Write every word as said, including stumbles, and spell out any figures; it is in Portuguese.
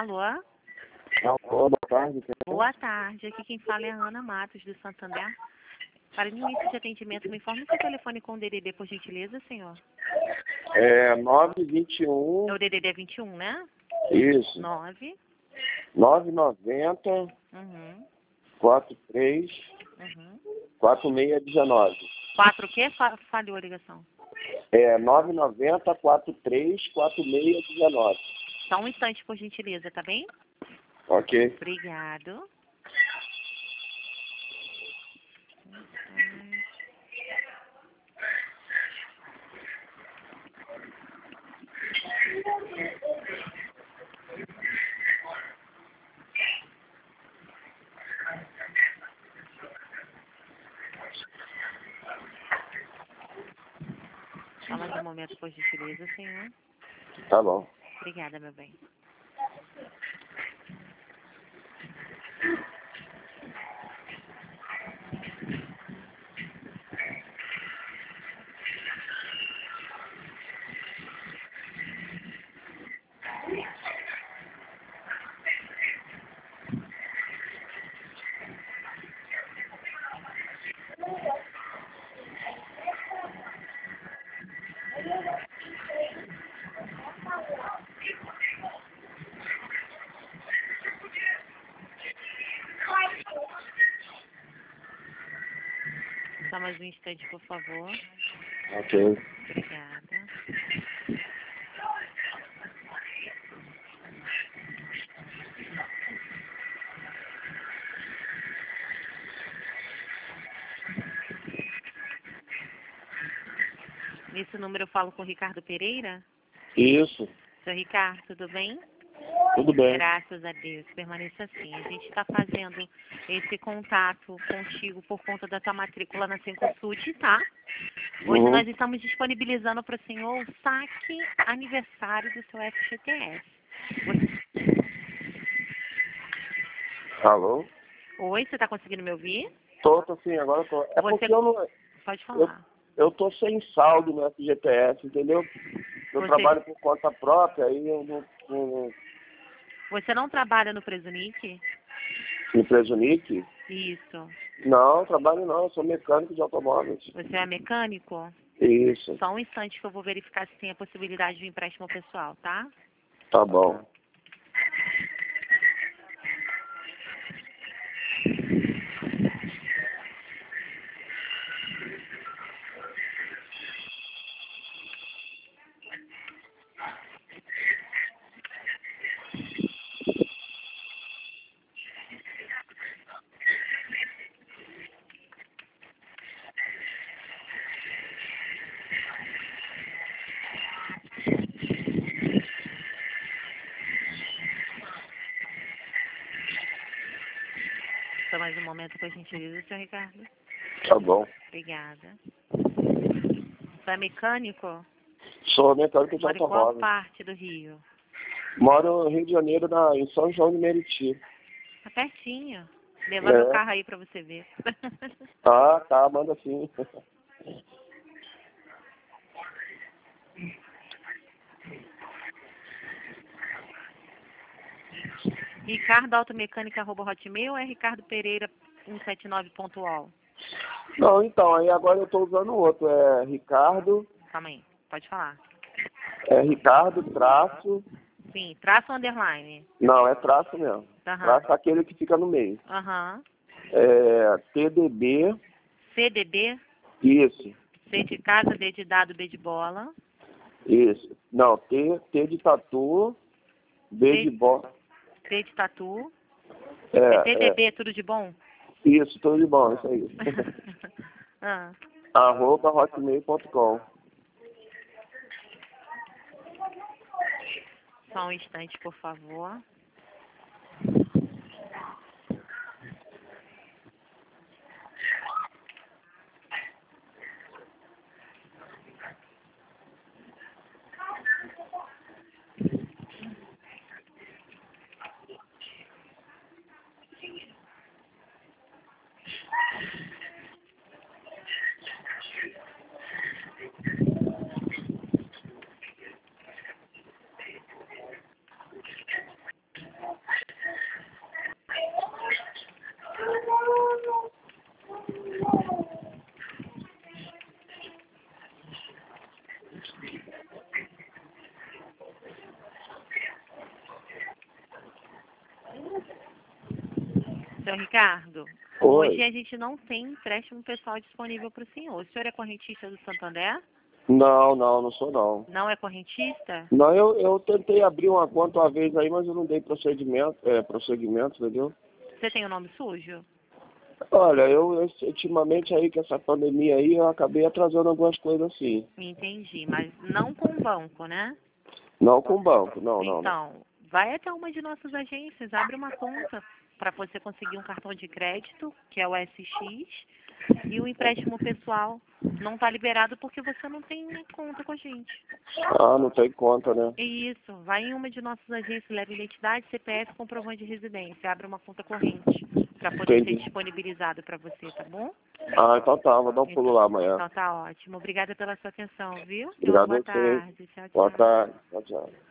Alô? Alô, boa tarde. Boa tarde. Aqui quem fala é a Ana Matos, do Santander. Para início de atendimento, me informe seu telefone com o D D D, por gentileza, senhor. É nove vinte e um. É o D D D vinte e um, né? Isso. nove. nove noventa, Uhum. quarenta e três, Uhum. quarenta e seis dezenove. quatro o quê? Fa- Falhou a ligação. É nove noventa, quarenta e três, quarenta e seis dezenove. Só um instante, por gentileza, tá bem? Ok. Obrigado. Só mais um momento, por gentileza, senhor. Tá bom. Obrigada, meu bem. Só mais um instante, por favor. Ok. Obrigada. Nesse número eu falo com o Ricardo Pereira? Isso. Seu Ricardo, tudo bem? Tudo bem. Graças a Deus, permaneça assim. A gente está fazendo esse contato contigo por conta da tua matrícula na Cencosud, tá? Hoje Uhum. nós estamos disponibilizando para o senhor o saque aniversário do seu F G T S. Você... Alô? Oi, você está conseguindo me ouvir? Tô, tô sim, agora tô. É Você- porque eu não. Pode Eu, falar. eu tô sem saldo no F G T S, entendeu? Eu Você- trabalho por conta própria, aí eu não. não Você não trabalha no Presunic? me prejudique. Isso. Não, trabalho não, eu sou mecânico de automóveis. Você é mecânico? Isso, Só um instante que eu vou verificar se tem a possibilidade de um empréstimo pessoal, tá? tá bom. Só mais um momento, por gentileza, senhor Ricardo. Tá bom. Obrigada. Você é mecânico? Sou mecânico de Mora em qual automóveis. parte do Rio? Moro no Rio de Janeiro, na, em São João de Meriti. Tá pertinho. Levar É. meu carro aí pra você ver. Tá, tá, manda sim. Ricardo Automecânica arroba hotmail ou é Ricardo Pereira cento e setenta e nove ponto ol? Não, então, aí agora eu tô usando outro. É Ricardo, Calma aí, pode falar. é Ricardo traço. Sim, traço underline. Não, é traço mesmo. Aham. Traço é aquele que fica no meio. Aham. É T D B, C D D, isso, C de casa, D de dado, B de bola. isso. Não, T, T de tatu, B T- de bola. T de tatu. É É, T D B, é, tudo de bom? isso, tudo de bom, isso aí. ah. Arroba hotmail ponto com. Só um instante, por favor. Senhor Ricardo, Oi. hoje a gente não tem empréstimo pessoal disponível para o senhor. O senhor é correntista do Santander? Não, não, não sou não. Não é correntista? Não, eu, eu tentei abrir uma conta uma vez aí, mas eu não dei procedimento, é, prosseguimento, entendeu? Você tem o nome sujo? Olha, eu, eu ultimamente aí com essa pandemia aí, eu acabei atrasando algumas coisas assim. Entendi, mas não com o banco, né? Não com banco, não, não, não. Então, vai até uma de nossas agências, abre uma conta para você conseguir um cartão de crédito, que é o S X, e o empréstimo pessoal não está liberado porque você não tem conta com a gente. Ah, não tem conta, né? Isso, vai em uma de nossas agências, leva identidade, C P F, comprovante de residência, abre uma conta corrente para poder ser Entendi. disponibilizado para você, tá bom? Ah, então tá, vou dar um pulo Então, lá amanhã. então tá ótimo. Obrigada pela sua atenção, viu? Tenha uma Obrigado a boa você. tarde. Tchau, Boa tchau. tarde. Tchau, tchau.